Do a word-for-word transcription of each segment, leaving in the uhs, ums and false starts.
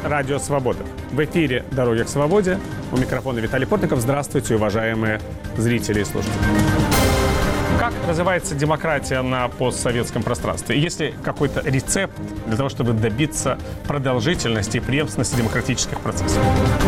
Радио Свобода. В эфире «Дороги к свободе». У микрофона Виталий Портников. Здравствуйте, уважаемые зрители и слушатели. Как развивается демократия на постсоветском пространстве? Есть ли какой-то рецепт для того, чтобы добиться продолжительности и преемственности демократических процессов?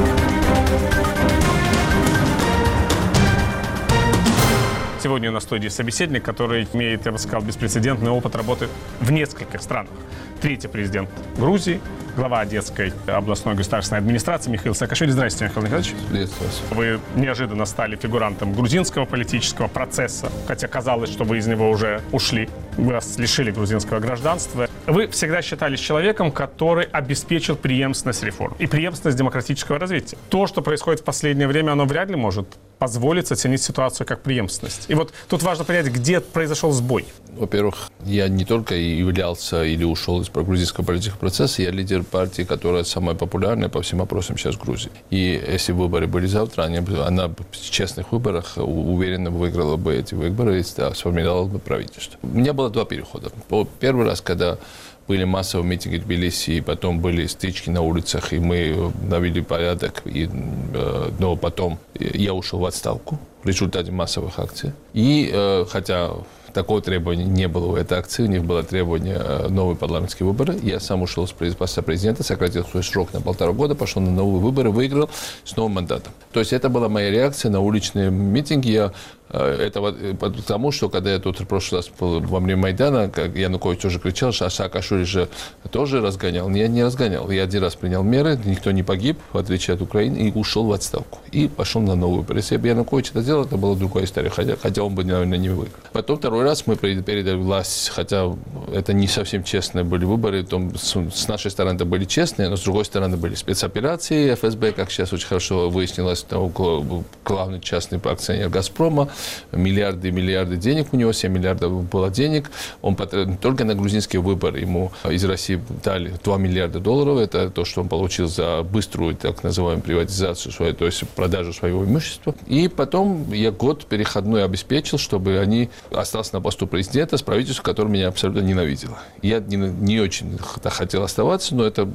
Сегодня на студии собеседник, который имеет, я бы сказал, беспрецедентный опыт работы в нескольких странах. Третий президент Грузии, глава Одесской областной государственной администрации Михаил Саакашвили. Здравствуйте, Михаил Николаевич. Приветствую. Вы неожиданно стали фигурантом грузинского политического процесса, хотя казалось, что вы из него уже ушли. Вас лишили грузинского гражданства. Вы всегда считались человеком, который обеспечил преемственность реформ и преемственность демократического развития. То, что происходит в последнее время, оно вряд ли может позволить оценить ситуацию как преемственность. И вот тут важно понять, где произошел сбой. Во-первых, я не только являлся или ушел из грузинского политического процесса, я лидер партии, которая самая популярная по всем опросам сейчас в Грузии. И если выборы были завтра, они, она в честных выборах уверенно выиграла бы эти выборы и сформировала бы правительство. У меня было два перехода. Первый раз, когда были массовые митинги в Тбилиси, и потом были стычки на улицах, и мы навели порядок, и, но потом я ушел в отставку в результате массовых акций. И хотя такого требования не было у этой акции, у них было требование новые парламентские выборы. Я сам ушел с поста президента, сократил свой срок на полтора года, пошел на новые выборы, выиграл с новым мандатом. То есть это была моя реакция на уличные митинги. Я Это потому, что когда я тут в прошлый раз был во время Майдана, как Янукович тоже кричал, что Саакашвили же тоже разгонял. Я не разгонял. Я один раз принял меры, никто не погиб, в отличие от Украины, и ушел в отставку. И пошел на новые выборы. Если бы Янукович это сделал, это была другая история, хотя, хотя он бы, наверное, не выиграл. Потом второй раз мы передали власть, хотя это не совсем честные были выборы, там, с нашей стороны это были честные, но с другой стороны были спецоперации эф эс бэ, как сейчас очень хорошо выяснилось, главный частный акционер «Газпрома». Миллиарды и миллиарды денег у него, семь миллиардов было денег. Он потратил только на грузинские выборы. Ему из России дали два миллиарда долларов. Это то, что он получил за быструю, так называемую, приватизацию, свою, то есть продажу своего имущества. И потом я год переходной обеспечил, чтобы они остались на посту президента с правительством, которое меня абсолютно ненавидело. Я не, не очень хотел оставаться, но это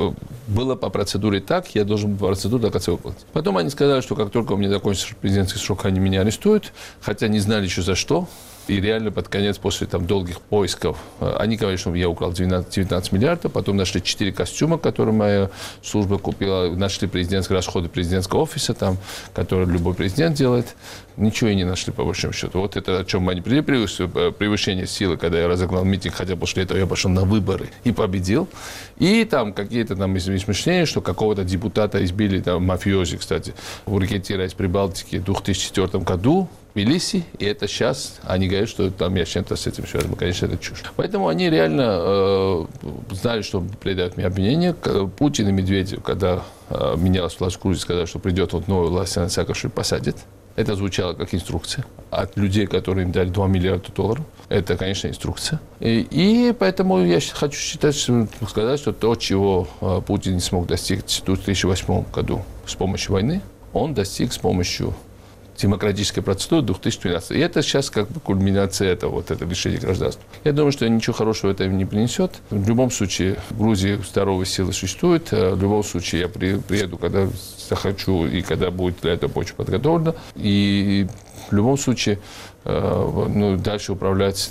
было по процедуре так, я должен по процедуре до конца выполнить. Потом они сказали, что как только у меня закончится президентский срок, они меня арестуют. Хотя не знали еще за что. И реально под конец, после там, долгих поисков, они говорили, что я украл девятнадцать миллиардов, потом нашли четыре костюма, которые моя служба купила, нашли президентские расходы президентского офиса, там, которые любой президент делает. Ничего и не нашли, по большому счету. Вот это, о чем они превысили, превышение силы, когда я разогнал митинг, хотя после этого я пошел на выборы и победил. И там какие-то там измышления, что какого-то депутата избили, там, мафиози, кстати, в реке из Прибалтики в две тысячи четвёртом году, в Тбилиси, и это сейчас они говорят, что там я чем-то с этим связан. Конечно, это чушь. Поэтому они реально э, знали, что предают мне обвинения. Путин и Медведев, когда э, менялась власть в Грузии, сказали, что придет вот новая власть, на Саакашвили посадит. Это звучало как инструкция от людей, которые им дали два миллиарда долларов. Это, конечно, инструкция. И, и поэтому я хочу считать, что, сказать, что то, чего э, Путин не смог достичь в две тысячи восьмом году с помощью войны, он достиг с помощью демократической процедуры две тысячи двенадцатого. И это сейчас как бы кульминация этого, вот это лишения гражданства. Я думаю, что ничего хорошего это им не принесет. В любом случае, в Грузии здоровые силы существуют. В любом случае, я приеду, когда захочу, и когда будет для этого почва подготовлена. И в любом случае, ну, дальше управлять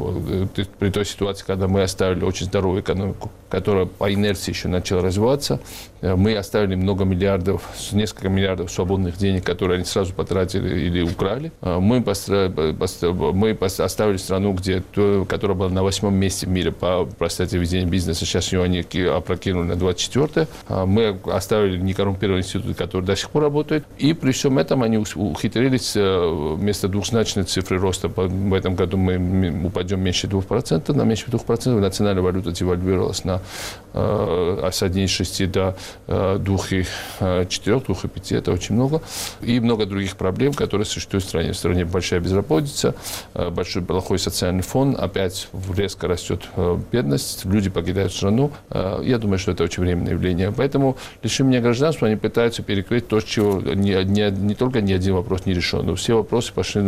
при той ситуации, когда мы оставили очень здоровую экономику, которая по инерции еще начала развиваться. Мы оставили много миллиардов, несколько миллиардов свободных денег, которые они сразу потратили или украли. Мы, построили, мы оставили страну, где, которая была на восьмом месте в мире по простоте ведения бизнеса. Сейчас ее они опрокинули на двадцать четвёртое. Мы оставили некоррумпированный институт, который до сих пор работает. И при всем этом они ухитрились вместо двухзначной цифры роста. В этом году мы упадем меньше двух процентов, на меньше двух процентов. Национальная валюта девальвировалась на э, с одной целой шести до двух и четырёх, двух и пяти. Это очень много. И много других проблем, которые существуют в стране. В стране большая безработица, большой плохой социальный фон. Опять резко растет бедность. Люди покидают страну. Я думаю, что это очень временное явление. Поэтому лишение гражданства они пытаются перекрыть то, чего не, не, не только ни один вопрос не решен, но все вопросы пошли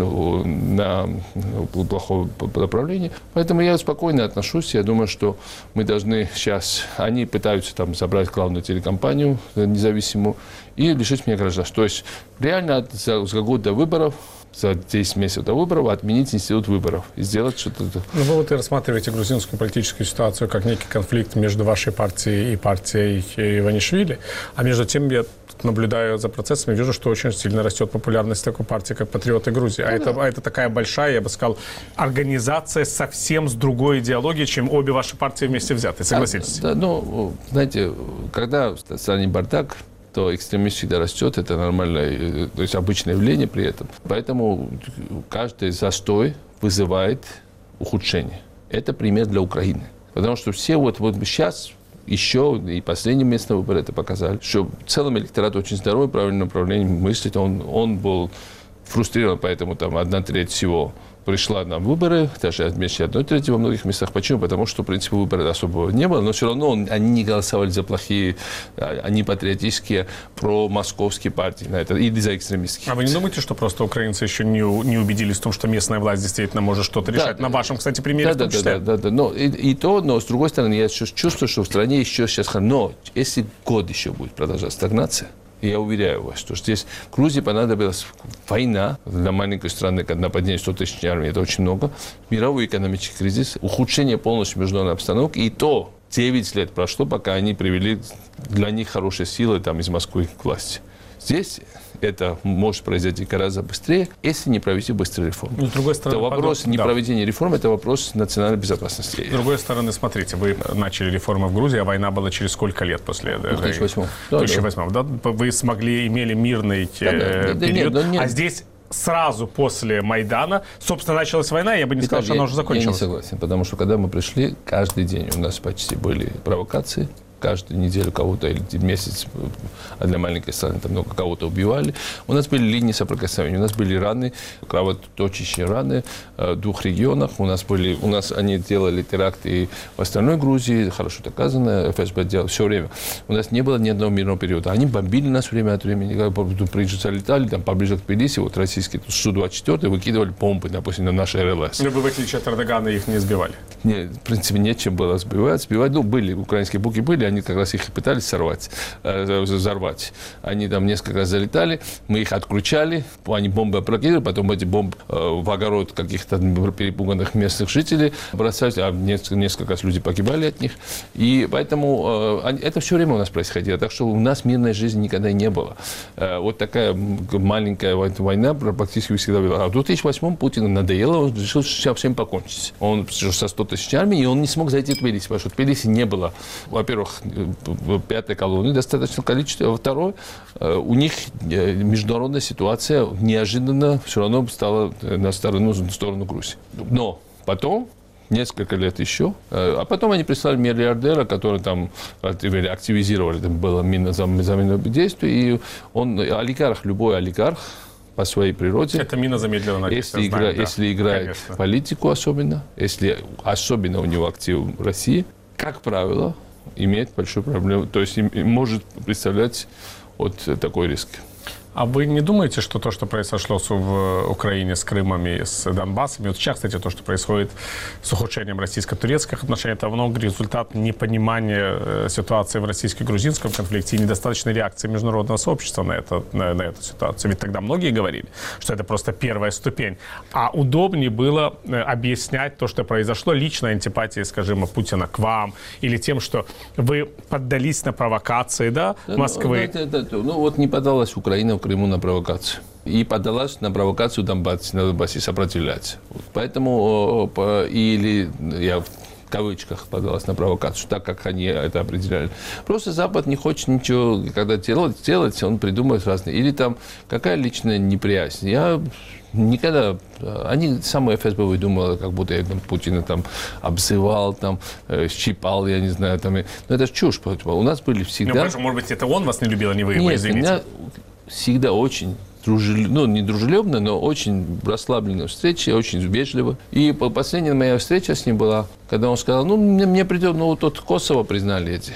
на плохое направление. Поэтому я спокойно отношусь. Я думаю, что мы должны сейчас... Они пытаются там забрать главную телекомпанию независимую и лишить меня гражданства. То есть реально за, за год до выборов, за десять месяцев до выборов отменить институт выборов и сделать что-то... Ну, вы вот и рассматриваете грузинскую политическую ситуацию как некий конфликт между вашей партией и партией Иванишвили, а между тем я наблюдаю за процессами, вижу, что очень сильно растет популярность такой партии, как «Патриоты Грузии». А, ну, это, а это такая большая, я бы сказал, организация совсем с другой идеологией, чем обе ваши партии вместе взятые. Согласитесь? А, да, ну, знаете, когда в стране бардак, то экстремизм всегда растет, это нормальное, то есть обычное явление при этом. Поэтому каждый застой вызывает ухудшение. Это пример для Украины. Потому что все вот, вот сейчас... Еще и последние местные выборы это показали, что в целом электорат очень здоровый, правильном направлении мыслит. Он, он был фрустрирован, поэтому там одна треть всего пришла на выборы, даже вместе одной трети во многих местах. Почему? Потому что, в принципе, выборов особого не было, но все равно он, они не голосовали за плохие, они патриотические, промосковские партии на это, или за экстремистские. А вы не думаете, что просто украинцы еще не, не убедились в том, что местная власть действительно может что-то решать? Да, на вашем, кстати, примере да, в том да, числе? Да, да, да. Но, и, и то, но с другой стороны, я чувствую, что в стране еще сейчас... Но если год еще будет продолжаться стагнация, я уверяю вас, что здесь Грузии понадобилась война для маленькой страны, когда нападение сто тысяч армий, это очень много, мировой экономический кризис, ухудшение полностью международной обстановки, и то девять лет прошло, пока они привели для них хорошие силы там, из Москвы к власти. Здесь это может произойти гораздо быстрее, если не провести быстрые реформы. Но, с другой стороны, то вопрос подоб... не да. проведения реформ, это вопрос национальной безопасности. С другой стороны, смотрите, вы начали реформы в Грузии, а война была через сколько лет после этого? В две тысячи восьмом. В две тысячи восьмом, да, да. Вы смогли, имели мирный да, да, да, период, да, нет, нет. А здесь... Сразу после Майдана, собственно, началась война, я бы не сказал, Итак, что она уже закончилась. Я не согласен, потому что когда мы пришли, каждый день у нас почти были провокации. Каждую неделю кого-то или месяц, а для маленькой страны там много кого-то убивали. У нас были линии соприкосновения, у нас были раны, кровоточащие раны в двух регионах. У нас были, у нас они делали теракты в остальной Грузии, хорошо доказано, эф эс бэ делал все время. У нас не было ни одного мирного периода. Они бомбили нас время от времени, когда залетали там поближе к Тбилиси, вот российские Су двадцать четыре выкидывали бомбы, допустим, на наши эр эл эс. Но вы, в отличие от Эрдогана, их не сбивали? Нет, в принципе, нечем было сбивать. сбивать. Ну, были, украинские буки были, они как раз их и пытались сорвать, взорвать. Они там несколько раз залетали, мы их отключали, они бомбы опрокидывали, потом эти бомбы в огород каких-то перепуганных местных жителей бросались, а несколько, несколько раз люди погибали от них. И поэтому это все время у нас происходило. Так что у нас мирной жизни никогда не было. Вот такая маленькая война практически всегда была. А в две тысячи восьмом Путину надоело, он решил со всем покончить. Он со сто тысяч армий, и он не смог зайти в Тбилиси, потому что в Тбилиси не было, во-первых, пятой колонии достаточное количество, а во-вторых, у них международная ситуация неожиданно все равно стала на сторону, на сторону Грузии. Но потом, несколько лет еще, а потом они прислали миллиардера, который там активизировали, там было минно-заминное действие, и он, олигарх, любой олигарх, по своей природе. Это мина замедленного действия. Если, игра, да. если играет Конечно. в политику особенно, если особенно у него актив в России, как правило, имеет большую проблему, то есть может представлять вот такой риск. А вы не думаете, что то, что произошло в Украине с Крымом и с Донбассом, и вот сейчас, кстати, то, что происходит с ухудшением российско-турецких отношений, это много результат непонимания ситуации в российско-грузинском конфликте и недостаточной реакции международного сообщества на, это, на, на эту ситуацию? Ведь тогда многие говорили, что это просто первая ступень. А удобнее было объяснять то, что произошло, личной антипатией, скажем, Путина к вам, или тем, что вы поддались на провокации, да, Москвы. Ну, да, да, да. ну вот не поддалась Украина в Крыму на провокацию. И поддалась на провокацию Донбассе, на Донбассе сопротивляться. Поэтому, или я в кавычках поддалась на провокацию, так как они это определяли. Просто Запад не хочет ничего, когда делать, делать, он придумывает разные. Или там какая личная неприязнь. Я никогда... Они самые эф эс бэ выдумывали, как будто я там, Путина там обзывал, там, щипал, я не знаю. Там, но это чушь. У нас были всегда... Ну, может быть, это он вас не любил, а не вы его, Нет, извините. Меня всегда очень дружелюбно, ну, не дружелюбно, но очень расслабленная встреча, очень вежливо. И последняя моя встреча с ним была, когда он сказал, ну, мне, мне придет, ну, вот Косово признали эти.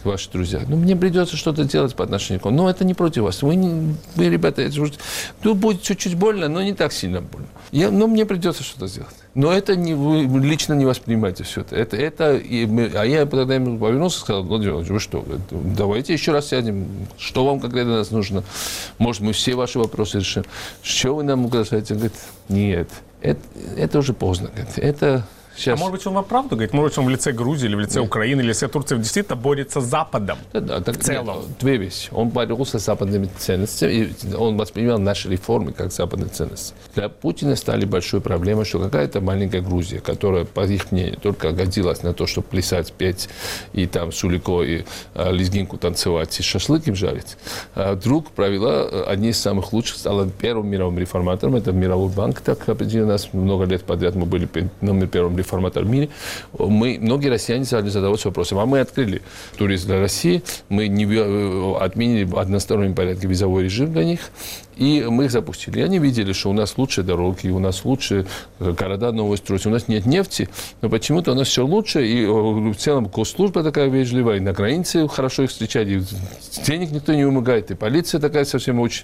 ваши друзья. Ну, мне придется что-то делать по отношению к вам. Но это не против вас. Вы, не, вы ребята, это, тут будет чуть-чуть больно, но не так сильно больно. Я, но мне придется что-то сделать. Но это не, вы лично не воспринимаете все это. это, это и мы, а я тогда ему повернулся и сказал: Владимир Владимирович, вы что, давайте еще раз сядем. Что вам конкретно нас нужно? Может, мы все ваши вопросы решим. Что вы нам угрожаете? Он говорит: нет, это, это уже поздно. Это... Сейчас. А может быть, он вам правду говорит? Может быть, он в лице Грузии, или в лице Нет. Украины, или в лице Турции действительно борется с Западом? Да, да, так, в целом. Нет, две вещи. Он боролся с западными ценностями, и он воспринимал наши реформы как западные ценности. Для Путина стали большой проблемой, что какая-то маленькая Грузия, которая, по их мнению, только годилась на то, чтобы плясать, петь, и там сулико, и а, лезгинку танцевать, и шашлык им жарить, а, вдруг провела одни из самых лучших, стала первым мировым реформатором. Это Мировой банк так определил нас. Много лет подряд мы были номер первым реформатор в мире. Мы, многие россияне стали задаваться вопросом: а мы открыли туризм для России, мы не отменили в одностороннем порядке визовой режим для них, и мы их запустили. И они видели, что у нас лучшие дороги, у нас лучшие города новые строятся, у нас нет нефти, но почему-то у нас все лучше, и в целом госслужба такая вежливая, и на границе хорошо их встречать, и денег никто не вымогает, и полиция такая совсем очень,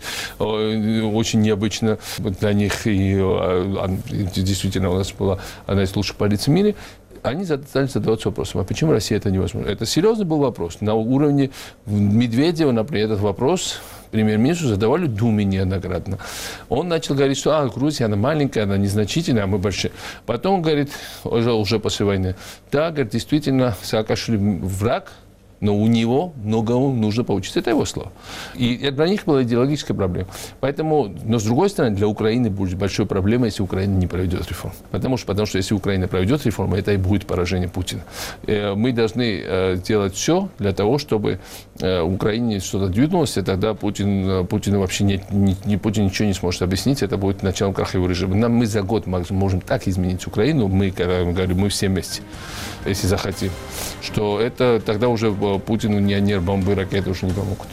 очень необычна для них, и действительно у нас была одна из лучших полиций в мире. Они стали задаваться вопросом: а почему Россия это невозможно? Это серьезный был вопрос. На уровне Медведева, например, этот вопрос премьер-министру задавали в Думе неоднократно. Он начал говорить, что а, Грузия, она маленькая, она незначительная, а мы большие. Потом он говорит, уже, уже после войны: да, говорит, действительно, Саакашвили враг, но у него многому нужно поучиться. Это его слова. И для них была идеологическая проблема. Поэтому, но с другой стороны, для Украины будет большой проблемой, если Украина не проведет реформ. Потому что, потому что если Украина проведет реформу, это и будет поражение Путина. Мы должны делать все для того, чтобы в Украине что-то двинулось, и тогда Путин, Путин вообще не, не, Путин ничего не сможет объяснить. Это будет началом краха его режима. Нам, мы за год можем так изменить Украину, мы, когда мы говорим, мы все вместе, если захотим, что это тогда уже Путину ни ни бомбы, ракеты уже не помогут.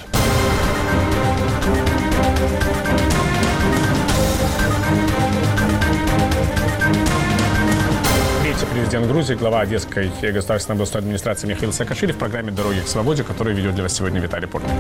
Третий президент Грузии, глава Одесской государственной областной администрации Михаил Саакашвили в программе «Дороги к свободе», которую ведет для вас сегодня Виталий Портник.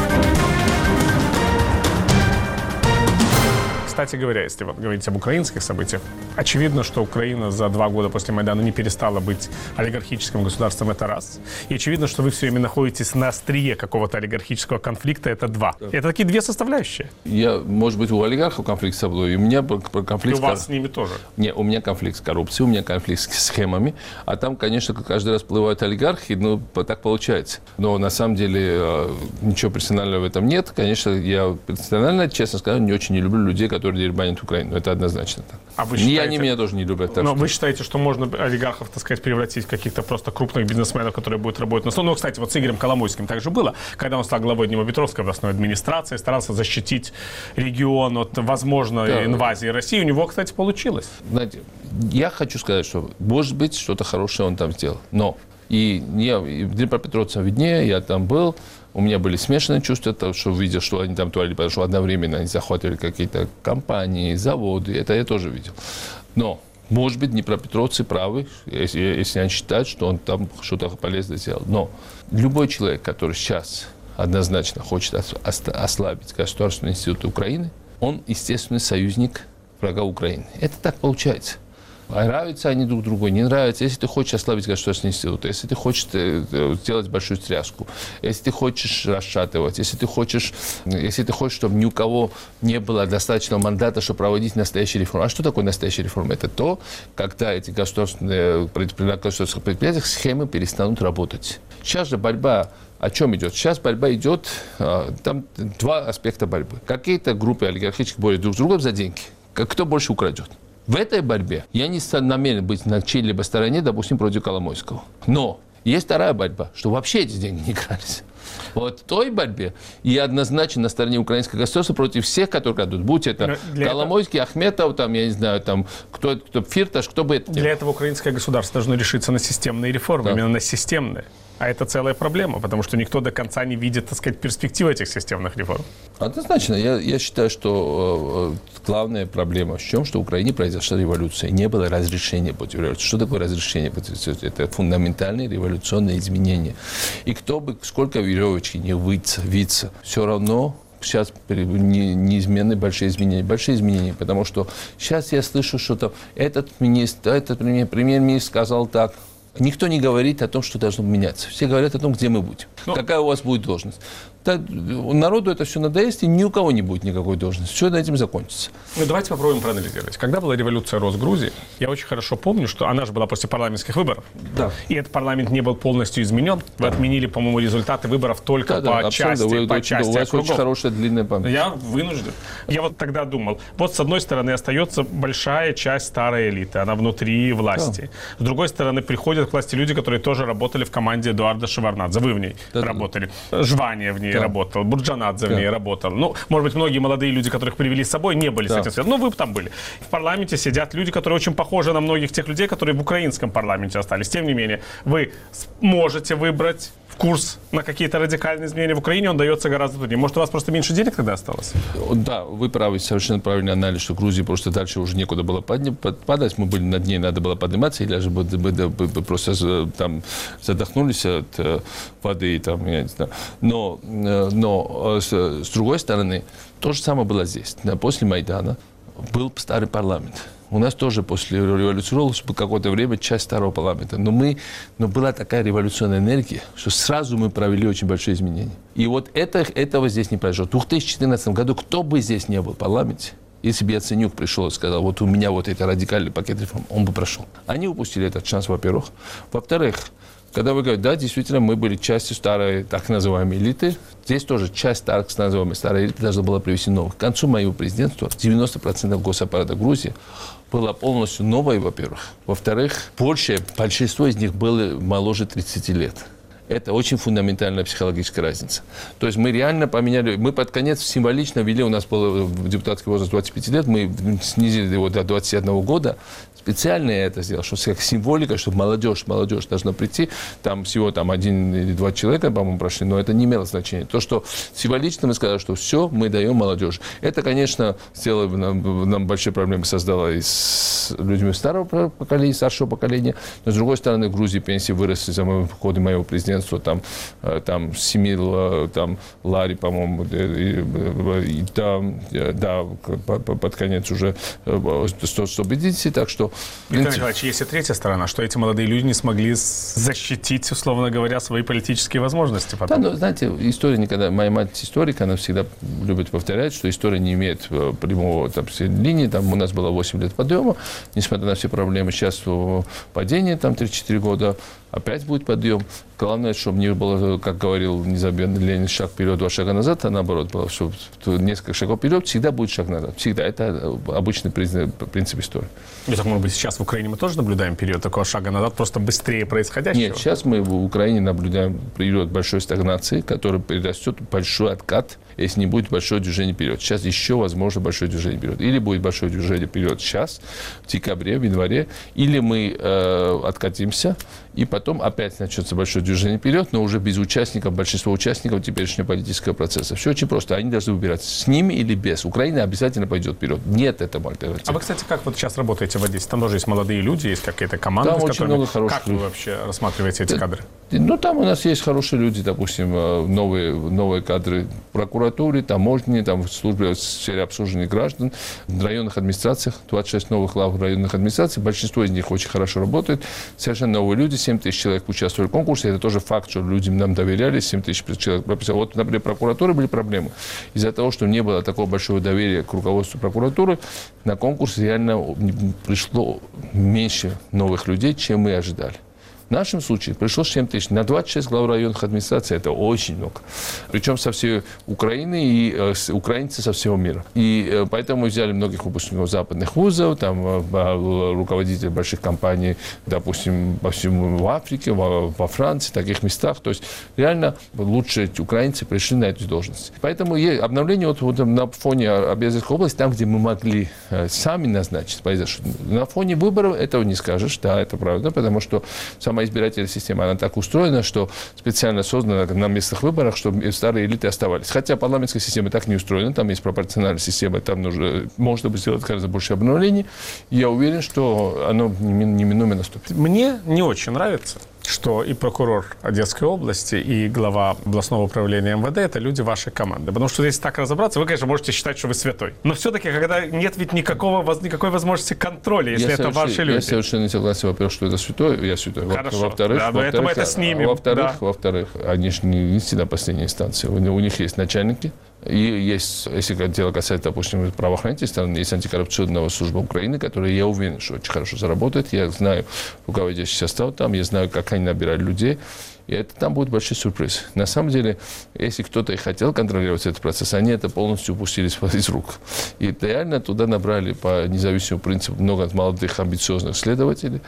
Кстати говоря, если вот говорить об украинских событиях, очевидно, что Украина за два года после Майдана не перестала быть олигархическим государством, это раз. И очевидно, что вы все время находитесь на острие какого-то олигархического конфликта, это два. Да. Это такие две составляющие. Я, может быть, у олигархов конфликт с собой, и у меня конфликт... И у вас с ними тоже. Не, у меня конфликт с коррупцией, у меня конфликт с схемами, а там, конечно, каждый раз всплывают олигархи, ну, так получается. Но на самом деле ничего персонального в этом нет. Конечно, я персонально, честно сказать, не очень не люблю людей, которые дербанят Украину. Это однозначно так. А вы считаете... И они меня тоже не любят. Но что... вы считаете, что можно олигархов, так сказать, превратить в каких-то просто крупных бизнесменов, которые будут работать на сторону? Ну, кстати, вот с Игорем Коломойским так же было, когда он стал главой Днепропетровской областной администрации, старался защитить регион от возможной да. инвазии России. У него, кстати, получилось. Знаете, я хочу сказать, что, может быть, что-то хорошее он там сделал. Но и я в Днепропетровце виднее, я там был. У меня были смешанные чувства, то, что видел, что они там творили, потому что одновременно они захватывали какие-то компании, заводы. Это я тоже видел. Но, может быть, днепропетровцы правы, если, если они считают, что он там что-то полезное сделал. Но любой человек, который сейчас однозначно хочет ослабить государственные институты Украины, он, естественный союзник врага Украины. Это так получается. Нравятся они друг другу, не нравятся. Если ты хочешь ослабить государственный институт, если ты хочешь сделать большую стряску, если ты хочешь расшатывать, если ты хочешь, если ты хочешь, чтобы ни у кого не было достаточного мандата, чтобы проводить настоящие реформы. А что такое настоящая реформа? Это то, когда эти государственные предприятия, предприятия схемы перестанут работать. Сейчас же борьба о чем идет? Сейчас борьба идет, там два аспекта борьбы. Какие-то группы олигархических борются друг с другом за деньги. Кто больше украдет? В этой борьбе я не намерен быть на чьей-либо стороне, допустим, против Коломойского. Но есть вторая борьба, что вообще эти деньги не крались. Вот в той борьбе я однозначно на стороне украинского государства против всех, которые крадут. Будь это Коломойский, этого... Ахметов, там, я не знаю, там, кто, кто Фирташ, кто бы это делал. Для этого украинское государство должно решиться на системные реформы, да. именно на системные. А это целая проблема, потому что никто до конца не видит, так сказать, перспективы этих системных реформ. Однозначно. Я, я считаю, что э, главная проблема в чем, что в Украине произошла революция. Не было разрешения против революции. Что такое разрешение против революции? Это фундаментальные революционные изменения. И кто бы, сколько веревочки не виться, виться, все равно сейчас не, неизменны большие изменения. Большие изменения, потому что сейчас я слышу, что там этот министр, этот премьер, премьер-министр сказал так. Никто не говорит о том, что должно меняться. Все говорят о том, где мы будем, ну, какая у вас будет должность. Народу это все надоест, и ни у кого не будет никакой должности. Все на этим закончится. Ну, давайте попробуем проанализировать. Когда была революция Росгрузии, я очень хорошо помню, что она же была после парламентских выборов. Да. И этот парламент не был полностью изменен. Вы отменили, по-моему, результаты выборов только да, по да, части, вы, по вы, части у вас округов. очень хорошая длинная память. Я вынужден. Я вот тогда думал, вот с одной стороны остается большая часть старой элиты, она внутри власти. Да. С другой стороны приходят к власти люди, которые тоже работали в команде Эдуарда Шеварднадзе. Вы в ней да, работали. Да. Жвания в ней да. работал, Бурджанадзе да. в ней работал. Ну, может быть, многие молодые люди, которых привели с собой, не были да. с этим связаны. Ну, вы бы там были. В парламенте сидят люди, которые очень похожи на многих тех людей, которые в украинском парламенте остались. Тем не менее, вы можете выбрать курс на какие-то радикальные изменения в Украине, он дается гораздо труднее. Может, у вас просто меньше денег тогда осталось? Да, вы правы, совершенно правильный анализ, что Грузии просто дальше уже некуда было падать. Мы были над ней, надо было подниматься, или даже бы просто там задохнулись от воды. Там, я не знаю. Но, но с, с другой стороны, то же самое было здесь. После Майдана был старый парламент. У нас тоже после революции было какое-то время часть старого парламента. Но, мы, но была такая революционная энергия, что сразу мы провели очень большие изменения. И вот это, этого здесь не произошло. В две тысячи четырнадцатом году кто бы здесь не был в парламенте, если бы Яценюк пришел и сказал, вот у меня вот это радикальный пакет реформ, он бы прошел. Они упустили этот шанс, во-первых. Во-вторых, когда вы говорите, да, действительно, мы были частью старой, так называемой элиты. Здесь тоже часть так называемой старой элиты должна была привести новых. К концу моего президентства девяносто процентов госаппарата Грузии было полностью новое, во-первых. Во-вторых, большее, большинство из них было моложе тридцати лет. Это очень фундаментальная психологическая разница. То есть мы реально поменяли, мы под конец символично ввели, у нас был депутатский возраст двадцать пять лет, мы снизили его до двадцати одного года. Специально я это сделал, что как символика, чтобы молодежь, молодежь должна прийти, там всего там один или два человека, по-моему, прошли, но это не имело значения. То, что символично мы сказали, что все, мы даем молодежи. Это, конечно, сделало нам, нам большие проблемы, создало и с людьми старого поколения, старшего поколения, но, с другой стороны, в Грузии пенсии выросли за годы моего президентства, там, там Семил, там Лари, по-моему, и, и там, да, под конец уже сто пятьдесят, так что Виктор Николаевич, есть и третья сторона, что эти молодые люди не смогли защитить, условно говоря, свои политические возможности потом. Да, но, знаете, история никогда... Моя мать историк, она всегда любит повторять, что история не имеет прямого там, линии. Там у нас было восемь лет подъема, несмотря на все проблемы. Сейчас падение, там три-четыре года, опять будет подъем. Главное, чтобы не было, как говорил незабвенный Ленин, шаг вперед, два шага назад, а наоборот было, что несколько шагов вперед, всегда будет шаг назад. Всегда. Это обычный принцип истории. И так, может быть, сейчас в Украине мы тоже наблюдаем период такого шага назад, просто быстрее происходящего? Нет, сейчас мы в Украине наблюдаем период большой стагнации, который перерастет в большой откат, если не будет большое движение вперед. Сейчас еще возможно большое движение вперед. Или будет большое движение вперед сейчас, в декабре, в январе, или мы э, откатимся, и потом опять начнется большое движение вперед, но уже без участников, большинства участников теперешнего политического процесса. Все очень просто. Они должны выбирать, с ними или без. Украина обязательно пойдет вперед. Нет этому альтернативы. А вы, кстати, как вот сейчас работаете в Одессе? Там тоже есть молодые люди, есть какие-то команды, там с очень которыми... много хороших Как вы вообще рассматриваете эти кадры? Ну, там у нас есть хорошие люди, допустим, новые, новые кадры в прокуратуре, таможне, там, в службе в сфере обслуживания граждан, в районных администрациях, двадцать шесть новых глав районных администраций, большинство из них очень хорошо работает, совершенно новые люди, семь тысяч человек участвовали в конкурсе, это тоже факт, что людям нам доверяли, семь тысяч человек прописали. Вот, например, в прокуратуре были проблемы. Из-за того, что не было такого большого доверия к руководству прокуратуры, на конкурс реально пришло меньше новых людей, чем мы ожидали. В нашем случае пришло семь тысяч. На двадцать шесть глав районных администраций это очень много. Причем со всей Украины и э, украинцы со всего мира. И э, поэтому мы взяли многих выпускников западных вузов, там, э, руководителей больших компаний, допустим, во всему в Африке, во, во Франции, в таких местах. То есть реально лучшие украинцы пришли на эту должность. Поэтому обновление вот, вот, на фоне Объездной области, там, где мы могли э, сами назначить, произошло. На фоне выборов этого не скажешь, да, это правда, потому что самое сама избирательная система, она так устроена, что специально создана на местных выборах, чтобы старые элиты оставались. Хотя парламентская система так не устроена, там есть пропорциональная система, там нужно, можно сделать гораздо больше обновлений. Я уверен, что оно неминуемо наступит. Мне не очень нравится, что и прокурор Одесской области, и глава областного управления эм вэ дэ – это люди вашей команды. Потому что если так разобраться, вы, конечно, можете считать, что вы святой. Но все-таки, когда нет ведь никакого, никакой возможности контроля, если я это ваши люди. Я совершенно согласен, во-первых, что это святой, я святой. Хорошо, во-вторых, да, во-вторых, это мы это снимем. Во-вторых, да. во-вторых, они же не всегда последняя инстанция. У, у них есть начальники, и есть, если дело касается, допустим, правоохранительной стороны, есть антикоррупционная служба Украины, которая, я уверен, что очень хорошо заработает. Я знаю руководящий состав там, я знаю, как они набирают людей. И это там будет большой сюрприз. На самом деле, если кто-то и хотел контролировать этот процесс, они это полностью упустили из рук. И реально туда набрали по независимому принципу много молодых, амбициозных следователей.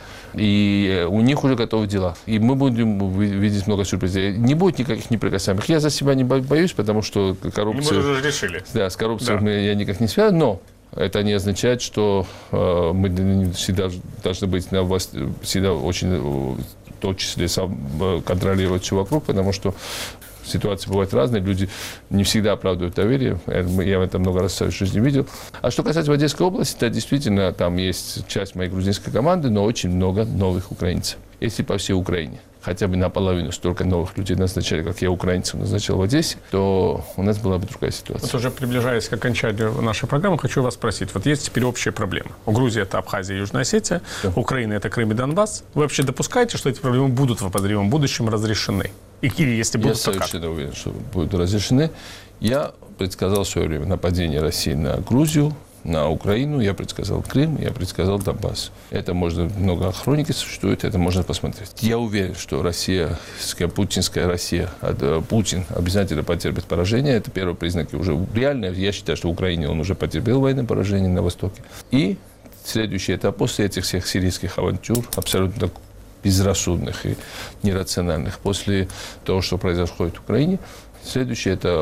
И у них уже готовы дела. И мы будем видеть много сюрпризов. Не будет никаких неприкасаемых. Я за себя не боюсь, потому что коррупция... Мы уже решили. Да, с коррупцией да. я никак не связан, но... Это не означает, что э, мы всегда должны быть на власти, всегда очень, в том числе, сам, контролировать все вокруг, потому что ситуации бывают разные, люди не всегда оправдывают доверие. Я в этом много раз в своей жизни видел. А что касается Одесской области, то действительно там есть часть моей грузинской команды, но очень много новых украинцев. Если по всей Украине хотя бы наполовину столько новых людей назначали, как я украинцев назначал в Одессе, то у нас была бы другая ситуация. Вот уже приближаясь к окончанию нашей программы, хочу вас спросить. Вот есть теперь общая проблема. У Грузии это Абхазия и Южная Осетия, да. Украина это Крым и Донбасс. Вы вообще допускаете, что эти проблемы будут в обозримом будущем разрешены? И, или если будут, я совершенно как? уверен, что будут разрешены. Я предсказал в свое время нападение России на Грузию, на Украину, я предсказал Крым, я предсказал Донбасс. Это можно, много хроники существует, это можно посмотреть. Я уверен, что Россия, путинская Россия, Путин обязательно потерпит поражение. Это первые признаки уже реальные. Я считаю, что в Украине он уже потерпел военное поражение на Востоке. И следующий этап после этих всех сирийских авантюр, абсолютно безрассудных и нерациональных, после того, что происходит в Украине, следующее это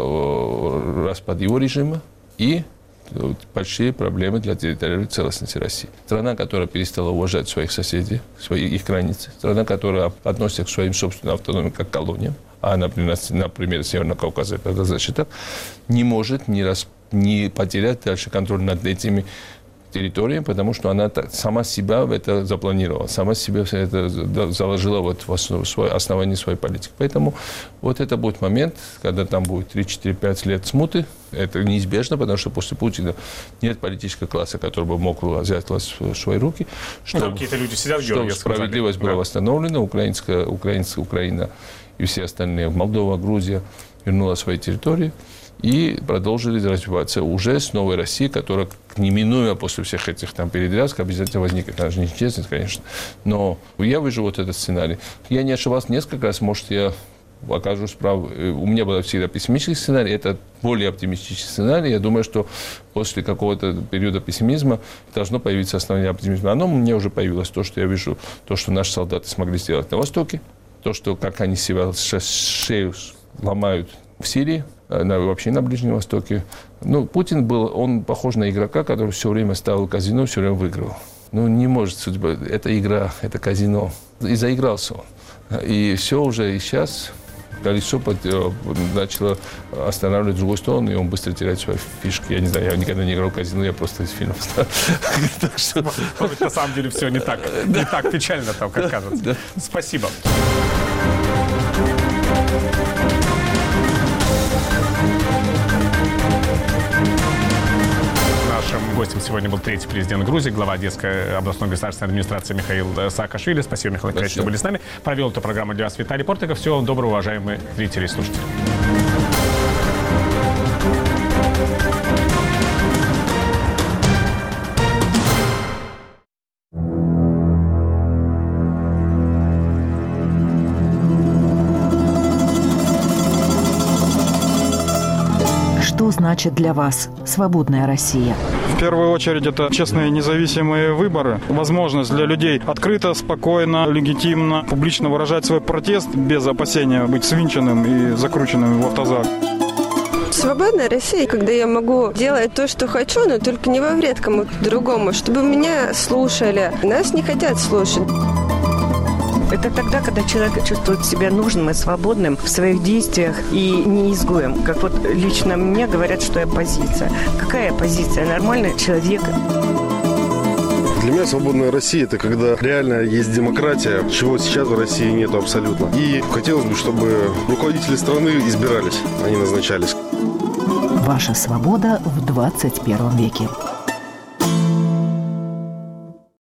распад его режима и большие проблемы для территориальной целостности России. Страна, которая перестала уважать своих соседей, свои, их границы. Страна, которая относится к своим собственным автономиям как к колониям, а, например, например Северного Кавказа, это значит так, не может не, рас, не потерять дальше контроль над этими территориями, потому что она сама себя в это запланировала, сама себя это заложила вот в основу своей, основании своей политики. Поэтому вот это будет момент, когда там будет три-четыре-пять лет смуты. Это неизбежно, потому что после Путина нет политического класса, который бы мог взять власть в свои руки. Чтобы, ну, какие-то люди сидят, чтобы справедливость была да. восстановлена, украинская, украинская Украина и все остальные, Молдова, Грузия, вернула свои территории. И продолжили развиваться уже с новой Россией, которая неминуемо после всех этих там передрязг обязательно возникнет. Она же нечестность, конечно. Но я вижу вот этот сценарий. Я не ошибался несколько раз, может, я окажусь прав. У меня был всегда пессимистический сценарий, это более оптимистический сценарий. Я думаю, что после какого-то периода пессимизма должно появиться основание оптимизма. Оно у меня уже появилось, то, что я вижу, то, что наши солдаты смогли сделать на Востоке, то, что как они себя шею ломают в Сирии, на, вообще на Ближнем Востоке. Ну, Путин был, он похож на игрока, который все время ставил казино, все время выигрывал. Ну, не может судьба, это игра, это казино. И заигрался он. И все уже, и сейчас колесо начало останавливать в другую сторону, и он быстро теряет свои фишки. Я не знаю, я никогда не играл в казино, я просто из фильмов знаю. На самом деле все не так, не так печально, там, как кажется. Спасибо. Нашим гостем сегодня был третий президент Грузии, глава Одесской областной государственной администрации Михаил Саакашвили. Спасибо, Михаил Николаевич, что были с нами. Провел эту программу для вас Виталий Портников. Всего вам доброго, уважаемые зрители и слушатели. Что значит для вас свободная Россия? В первую очередь это честные независимые выборы, возможность для людей открыто, спокойно, легитимно, публично выражать свой протест без опасения быть свинченным и закрученным в автозак. Свободная Россия, когда я могу делать то, что хочу, но только не во вред кому-то другому, чтобы меня слушали. Нас не хотят слушать. Это тогда, когда человек чувствует себя нужным и свободным в своих действиях и не изгоем. Как вот лично мне говорят, что я оппозиция. Какая оппозиция? Нормальный человек. Для меня свободная Россия – это когда реально есть демократия, чего сейчас в России нету абсолютно. И хотелось бы, чтобы руководители страны избирались, а не назначались. Ваша свобода в двадцать первом веке.